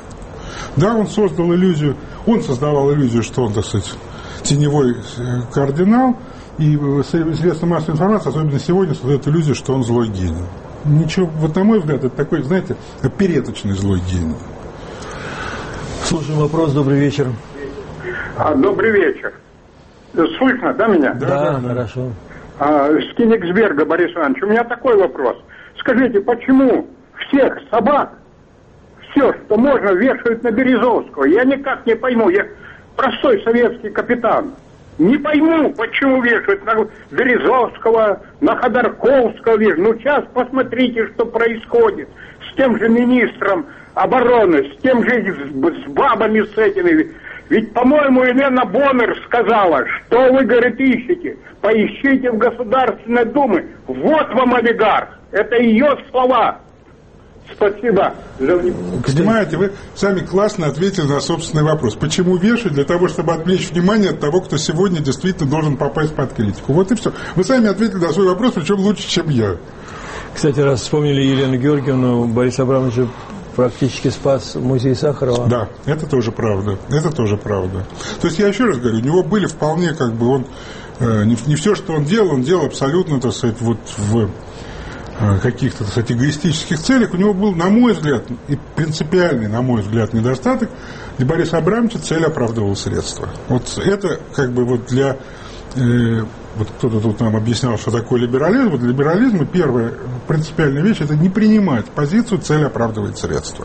Да, он создавал иллюзию, что он, так сказать, теневой кардинал, и средства массовой информации, особенно сегодня, создают иллюзию, что он злой гений. Ничего, вот на мой взгляд, это такой, знаете, опереточный злой гений. Слушаем вопрос. Добрый вечер. Добрый вечер. Слышно, да, меня? Да, хорошо. С Кенигсберга, Борис Иванович. У меня такой вопрос. Скажите, почему всех собак, все, что можно, вешают на Березовского? Я никак не пойму. Я простой советский капитан. Не пойму, почему вешают на Березовского, на Ходорковского вешают. Ну, сейчас посмотрите, что происходит с тем же министром обороны, с тем же с бабами с этими. Ведь, по-моему, Елена Боннер сказала, что вы, говорит, ищете. Поищите в Государственной Думе. Вот вам олигарх. Это ее слова. Спасибо за внимание. Понимаете, вы сами классно ответили на собственный вопрос. Почему вешать? Для того, чтобы отвлечь внимание от того, кто сегодня действительно должен попасть под критику. Вот и все. Вы сами ответили на свой вопрос, причем лучше, чем я. Кстати, раз вспомнили Елену Георгиевну, Борис Абрамович же практически спас музей Сахарова. Да, это тоже правда. Это тоже правда. То есть я еще раз говорю, у него были вполне как бы он не все, что он делал абсолютно, так сказать, вот в каких-то, так сказать, эгоистических целях. У него был, на мой взгляд, и принципиальный, на мой взгляд, недостаток. Для Бориса Абрамовича цель оправдывала средства. Вот это как бы вот для... вот кто-то тут нам объяснял, что такое либерализм. Вот для либерализма первая принципиальная вещь – это не принимать позицию «цель оправдывает средства».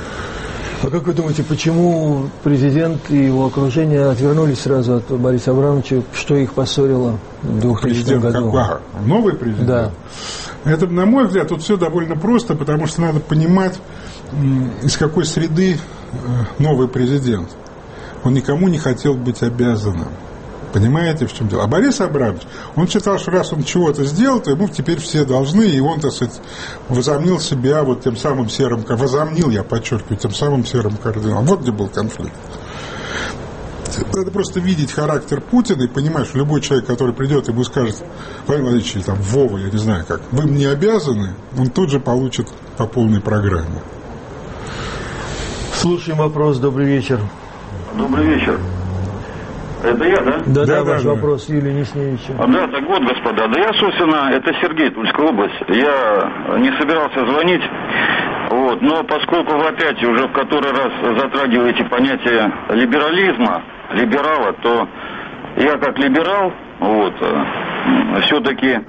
А как вы думаете, почему президент и его окружение отвернулись сразу от Бориса Абрамовича? Что их поссорило в 2000 году? Новый президент? Да. Это, на мой взгляд, тут все довольно просто, потому что надо понимать, из какой среды новый президент. Он никому не хотел быть обязанным. Понимаете, в чем дело? А Борис Абрамович, он считал, что раз он чего-то сделал, то ему теперь все должны, и он, так сказать, возомнил себя вот тем самым серым, возомнил, я подчеркиваю, тем самым серым кардиналом. Вот где был конфликт. Надо просто видеть характер Путина и понимать, что любой человек, который придет, ему скажет: Владимир Владимирович, или там Вова, я не знаю как, вы мне обязаны, он тут же получит по полной программе. Слушаем вопрос. Добрый вечер. Добрый вечер. Это я, да? Да, ваш вопрос, Юлия Несневича. Да, так вот, господа. Да я, собственно, это Сергей, Тульская область. Я не собирался звонить, вот, но поскольку вы опять уже в который раз затрагиваете понятие либерализма, либерала, то я как либерал, вот, все-таки,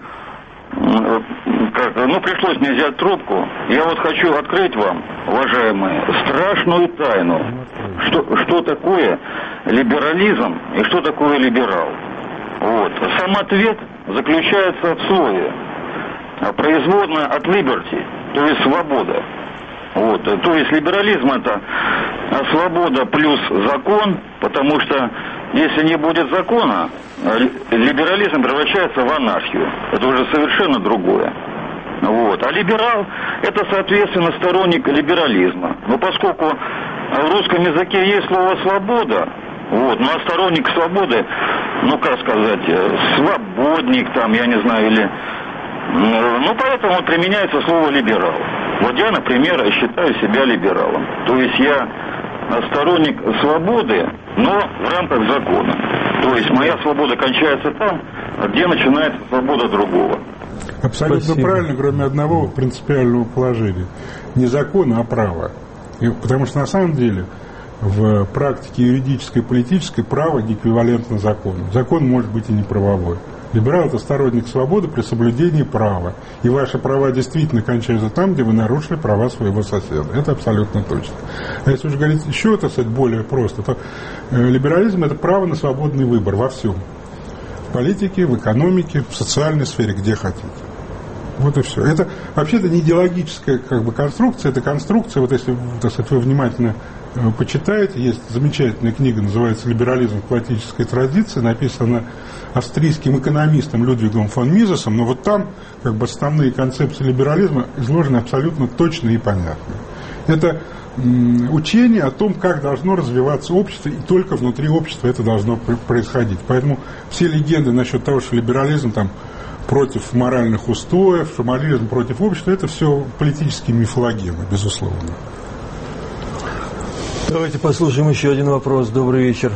пришлось мне взять трубку. Я вот хочу открыть вам, уважаемые, страшную тайну, что такое либерализм и что такое либерал. Вот. Сам ответ заключается в слове, производная от liberty, то есть свобода. Вот. То есть либерализм — это свобода плюс закон, потому что если не будет закона, либерализм превращается в анархию. Это уже совершенно другое. Вот. А либерал — это, соответственно, сторонник либерализма. Но поскольку в русском языке есть слово «свобода», вот, а сторонник свободы, как сказать, свободник там, я не знаю, или... поэтому применяется слово «либерал». Вот я, например, считаю себя либералом. То есть я сторонник свободы, но в рамках закона. То есть моя свобода кончается там, где начинается свобода другого. Абсолютно Спасибо. Правильно, кроме одного принципиального положения. Не закона, а права. Потому что на самом деле в практике юридической и политической право не эквивалентно закону. Закон может быть и не правовой. Либерал — это сторонник свободы при соблюдении права. И ваши права действительно кончаются там, где вы нарушили права своего соседа. Это абсолютно точно. А если уже говорить еще, так сказать, более просто, то либерализм — это право на свободный выбор во всем. В политике, в экономике, в социальной сфере, где хотите. Вот и все. Это вообще-то не идеологическая конструкция, это конструкция, вот если, так сказать, вы внимательно почитаете, есть замечательная книга, называется «Либерализм в классической традиции», написана австрийским экономистом Людвигом фон Мизесом, но вот там основные концепции либерализма изложены абсолютно точно и понятно. Это учение о том, как должно развиваться общество, и только внутри общества это должно происходить. Поэтому все легенды насчет того, что либерализм там против моральных устоев, что морализм против общества, это все политические мифологемы, безусловно. Давайте послушаем еще один вопрос. Добрый вечер.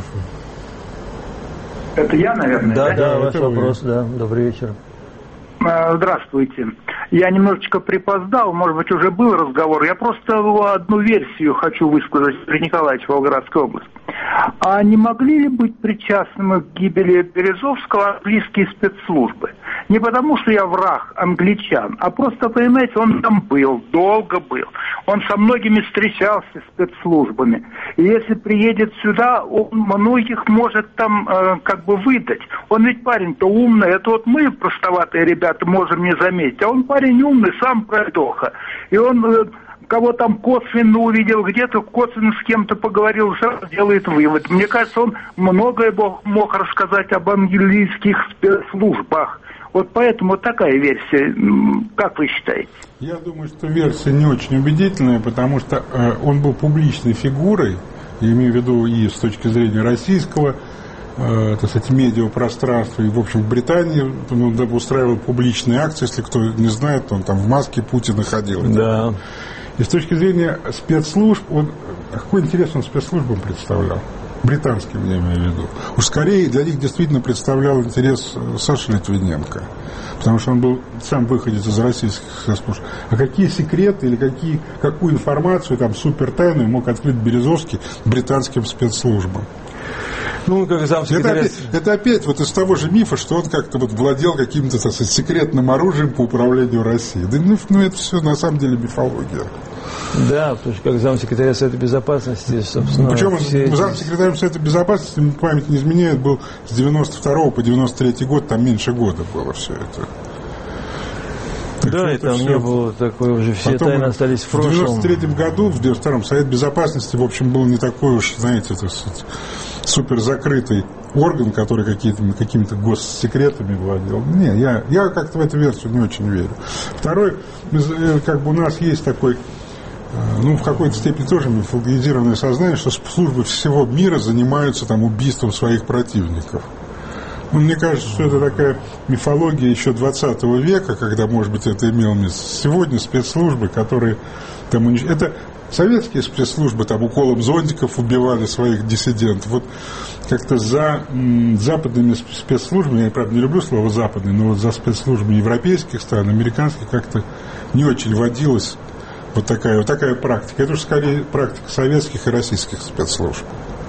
Это я, наверное? Да, ваш вопрос, да. Добрый вечер. Здравствуйте. Я немножечко припоздал, может быть, уже был разговор. Я просто одну версию хочу высказать, Сергей Николаевич, Волгоградская область. А не могли ли быть причастными к гибели Березовского английские спецслужбы? Не потому, что я враг англичан, а просто, понимаете, он там был, долго был. Он со многими встречался с спецслужбами. И если приедет сюда, он многих может там как бы выдать. Он ведь парень-то умный. Это вот мы, простоватые ребята, можем не заметить. А он парень умный, сам пройдоха. И он... кого там косвенно увидел, где-то косвенно с кем-то поговорил, сразу делает вывод. Мне кажется, он многое мог рассказать об английских спецслужбах. Вот поэтому вот такая версия. Как вы считаете? Я думаю, что версия не очень убедительная, потому что он был публичной фигурой, я имею в виду и с точки зрения российского, так сказать, медиапространства, и, в общем, в Британии он устраивал публичные акции, если кто не знает, он там в маске Путина ходил. Да. И с точки зрения спецслужб, какой интерес он спецслужбам представлял? Британским, я имею в виду. Уж скорее для них действительно представлял интерес Саша Литвиненко. Потому что он был сам выходец из российских спецслужб. А какие секреты или какую информацию там супертайную мог открыть Березовский британским спецслужбам? Ну, как замсекретарь... это опять вот из того же мифа, что он как-то вот владел каким-то, так сказать, секретным оружием по управлению Россией. Да, ну это все на самом деле мифология. Да, потому что как замсекретаря Совета Безопасности, собственно... Причем замсекретарем Совета Безопасности, память не изменяет, был с 92 по 93 год, там меньше года было все это. Да, и там не было такой уже, все потом тайны остались в прошлом. В 93-м году, в 92-м, Совет Безопасности, в общем, был не такой уж, знаете, так сказать, супер закрытый орган, который какими-то госсекретами владел. Не, я как-то в эту версию не очень верю. Второй, как бы у нас есть такой, ну, в какой-то степени тоже мифологизированное сознание, что службы всего мира занимаются там убийством своих противников. Ну, мне кажется, что это такая мифология еще 20 века, когда, может быть, это имело место. Сегодня спецслужбы, которые там... Это советские спецслужбы там уколом зонтиков убивали своих диссидентов. Вот как-то за западными спецслужбами, я, правда, не люблю слово «западные», но вот за спецслужбами европейских стран, американских, как-то не очень водилась вот такая практика. Это уж скорее практика советских и российских спецслужб.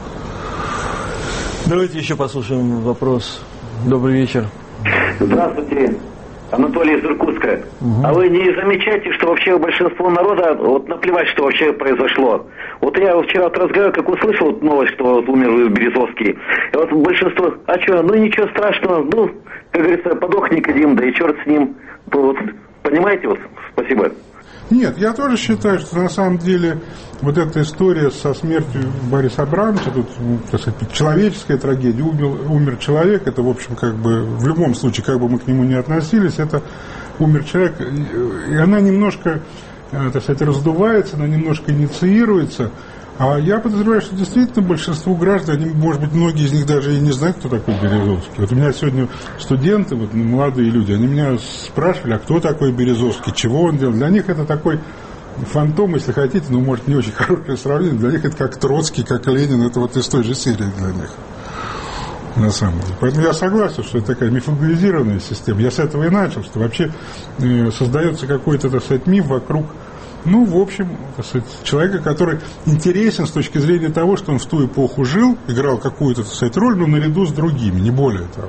Давайте еще послушаем вопрос. Добрый вечер. Здравствуйте, Анатолий из Иркутска. А вы не замечаете, что вообще большинство народа, вот наплевать, что вообще произошло? Вот я вчера вот разговаривал, как услышал вот новость, что вот умер Березовский. И вот большинство, а что, ну ничего страшного, ну, как говорится, подох Никодим, да и черт с ним. Вот, понимаете, вот, спасибо. Нет, я тоже считаю, что на самом деле вот эта история со смертью Бориса Абрамовича, тут, так сказать, человеческая трагедия, умер человек, это, в общем, как бы, в любом случае, как бы мы к нему не относились, это умер человек, и она немножко, так сказать, раздувается, она немножко инициируется, а я подозреваю, что действительно большинству граждан, они, может быть, многие из них даже и не знают, кто такой Березовский. Вот у меня сегодня студенты, вот, молодые люди, они меня спрашивали, а кто такой Березовский, чего он делал. Для них это такой фантом, если хотите, ну, может, не очень хорошее сравнение, для них это как Троцкий, как Ленин, это вот из той же серии для них. На самом деле. Поэтому я согласен, что это такая мифологизированная система. Я с этого и начал, что вообще создается какой-то, так сказать, миф вокруг, ну, в общем, так сказать, человека, который интересен с точки зрения того, что он в ту эпоху жил, играл какую-то, так сказать, роль, но наряду с другими, не более того.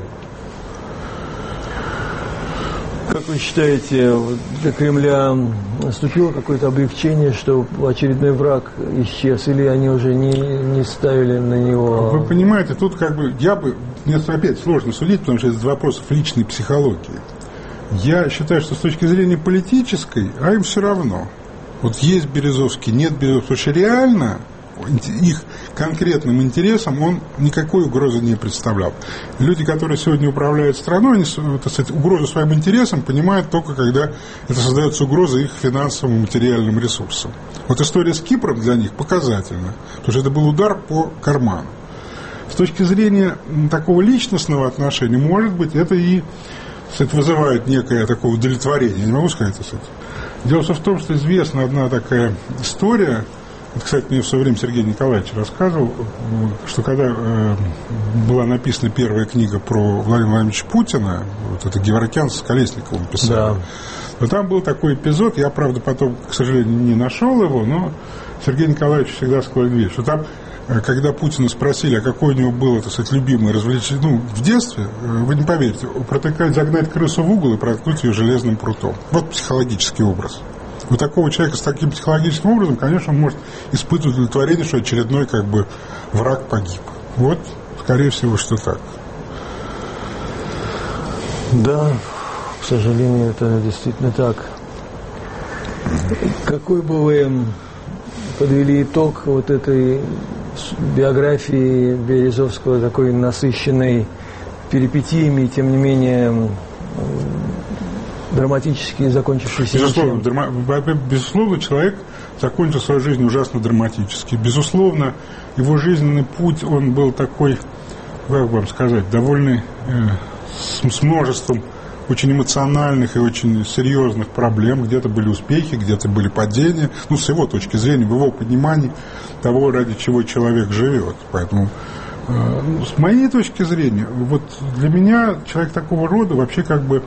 Как вы считаете, для Кремля наступило какое-то облегчение, что очередной враг исчез, или они уже не ставили на него... Вы понимаете, тут как бы, мне опять сложно судить, потому что это вопросов личной психологии. Я считаю, что с точки зрения политической, а им все равно. Вот есть Березовский, нет Березовского, потому что реально их конкретным интересам он никакой угрозы не представлял. Люди, которые сегодня управляют страной, они, так сказать, угрозу своим интересам понимают только когда это создается угроза их финансовым и материальным ресурсам. Вот история с Кипром для них показательна, потому что это был удар по карману. С точки зрения такого личностного отношения, может быть, это и, так сказать, вызывает некое такое удовлетворение. Я не могу сказать, так сказать. Дело в том, что известна одна такая история, Вот, кстати, мне в свое время Сергей Николаевич рассказывал, что когда была написана первая книга про Владимира Владимировича Путина, вот это Геворкян с Колесниковым писали, да. Но там был такой эпизод, я, правда, потом, к сожалению, не нашел его, но Сергей Николаевич всегда сказал вещь, что там, когда Путина спросили, а какое у него было, так сказать, любимое развлечение, в детстве, вы не поверите, загнать крысу в угол и проткнуть ее железным прутом. Вот психологический образ. У такого человека с таким психологическим образом, конечно, он может испытывать удовлетворение, что очередной враг погиб. Вот, скорее всего, что так. Да, к сожалению, это действительно так. Какой бы вы подвели итог вот этой биографии Березовского, такой насыщенной перипетиями, тем не менее драматически закончившийся? Безусловно, человек закончил свою жизнь ужасно драматически. Безусловно, его жизненный путь, он был такой, как вам сказать, довольно с множеством очень эмоциональных и очень серьезных проблем. Где-то были успехи, где-то были падения. С его точки зрения, в его понимании того, ради чего человек живет. Поэтому, с моей точки зрения, вот для меня человек такого рода вообще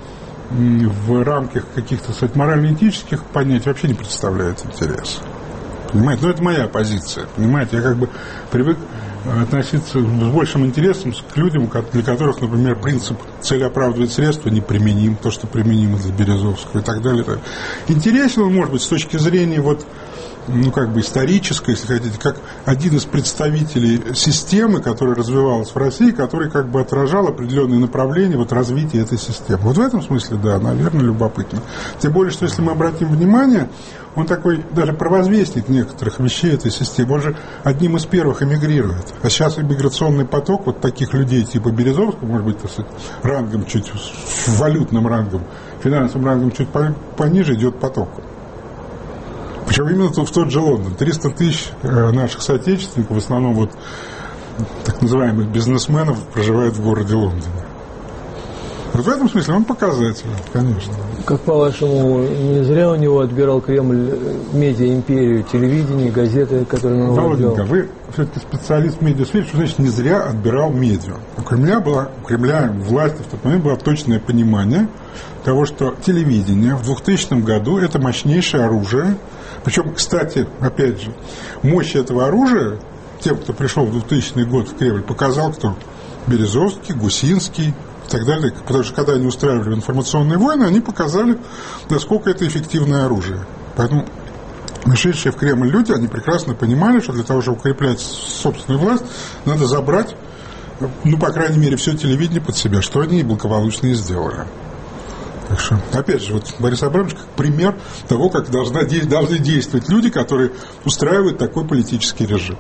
в рамках каких-то, кстати, морально-этических понятий вообще не представляет интерес. Понимаете? Но это моя позиция. Понимаете? Я привык относиться с большим интересом к людям, для которых, например, принцип «цель оправдывает средства» неприменим, то, что применимо для Березовского и так далее. Интересен он, может быть, с точки зрения исторической, если хотите, как один из представителей системы, которая развивалась в России, который отражал определенные направления развития этой системы. Вот в этом смысле, да, наверное, любопытно. Тем более, что если мы обратим внимание, он такой даже провозвестник некоторых вещей этой системы. Он же одним из первых эмигрирует. А сейчас иммиграционный поток вот таких людей типа Березовского, может быть, так сказать, рангом чуть, валютным рангом, финансовым рангом чуть пониже идет потоком. Причем именно в тот же Лондон. 300 тысяч наших соотечественников, в основном так называемых бизнесменов, проживают в городе Лондоне. Вот в этом смысле он показательный, конечно. Как по-вашему, не зря у него отбирал Кремль медиа-империю, телевидение, газеты, которые он владел? Володенька, вы все-таки специалист в медиасфере, что значит не зря отбирал медиа? У Кремля, власти в тот момент было точное понимание того, что телевидение в 2000 году это мощнейшее оружие. Причем, кстати, опять же, мощь этого оружия тем, кто пришел в 2000 год в Кремль, показал кто? Березовский, Гусинский и так далее. Потому что когда они устраивали информационные войны, они показали, насколько это эффективное оружие. Поэтому пришедшие в Кремль люди, они прекрасно понимали, что для того, чтобы укреплять собственную власть, надо забрать, по крайней мере, все телевидение под себя, что они благополучно и сделали. Так что, опять же, Борис Абрамович как пример того, как должны действовать люди, которые устраивают такой политический режим.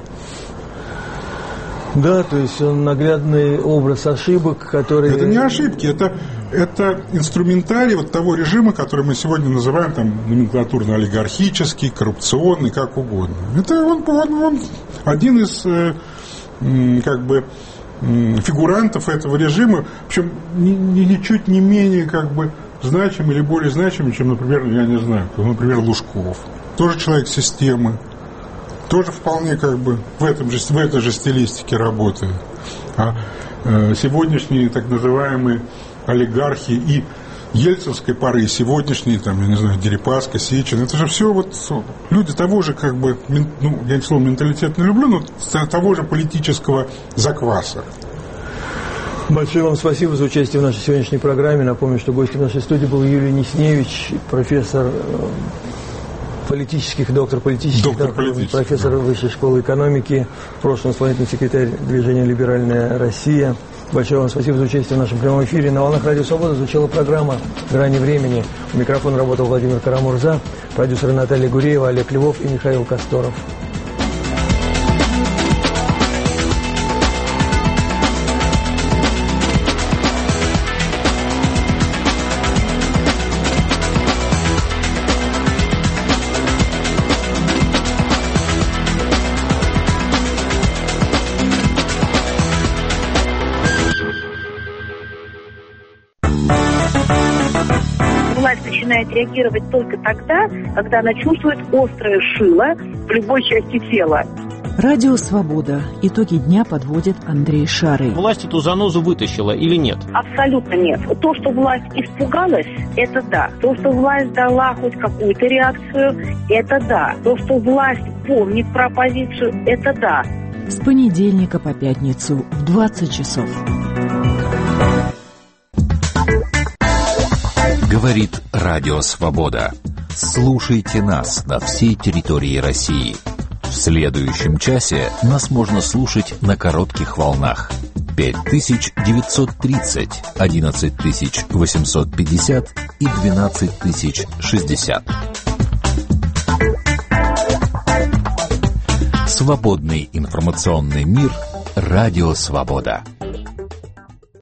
Да, то есть он наглядный образ ошибок, которые... Это не ошибки, это инструментарий того режима, который мы сегодня называем номенклатурно-олигархический, коррупционный, как угодно. Это он один из фигурантов этого режима, причем ничуть не менее значимый или более значимый, чем, например, я не знаю, например, Лужков. Тоже человек системы, тоже вполне в этой же стилистике работает. А сегодняшние так называемые олигархи и ельцинской поры, и сегодняшние, я не знаю, Дерипаска, Сечин, это же все люди того же, я слово менталитет не люблю, но того же политического закваса. Большое вам спасибо за участие в нашей сегодняшней программе. Напомню, что гостем нашей студии был Юрий Несневич, профессор доктор политических, профессор Высшей школы экономики, в прошлом исполнительный секретарь движения «Либеральная Россия». Большое вам спасибо за участие в нашем прямом эфире. На волнах Радио Свобода звучала программа «Грани времени». У микрофона работал Владимир Карамурза, продюсеры Наталья Гуреева, Олег Львов и Михаил Косторов. мозг начинает реагировать только тогда, когда она чувствует острое шило в любой части тела. Радио «Свобода». Итоги дня подводит Андрей Шарый. Власть эту занозу вытащила или нет? Абсолютно нет. То, что власть испугалась, это да. То, что власть дала хоть какую-то реакцию, это да. То, что власть помнит про оппозицию, это да. С понедельника по пятницу в 20 часов. Говорит Радио «Свобода». Слушайте нас на всей территории России. В следующем часе нас можно слушать на коротких волнах. 5930, 11850 и 12060. Свободный информационный мир. Радио «Свобода».